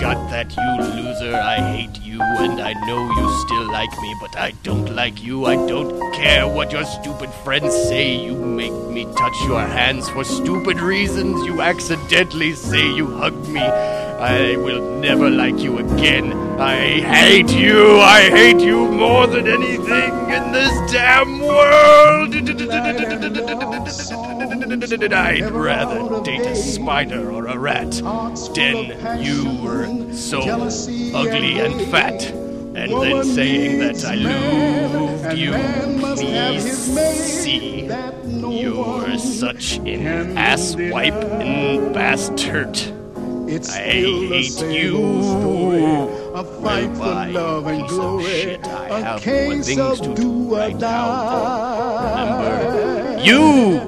got that, you loser. I hate you, and I know you still like me, but I don't like you. I don't care what your stupid friends say. You make me touch your hands for stupid reasons. You accidentally say you hug me. I will never like you again. I hate you. I hate you more than anything in this damn world. I'd rather date a spider or a rat than you were so ugly and fat. And then saying that I loved you. Please see, you're such an asswiping bastard. I hate you. A fight for love and glory. I have more things to do right now. Remember, you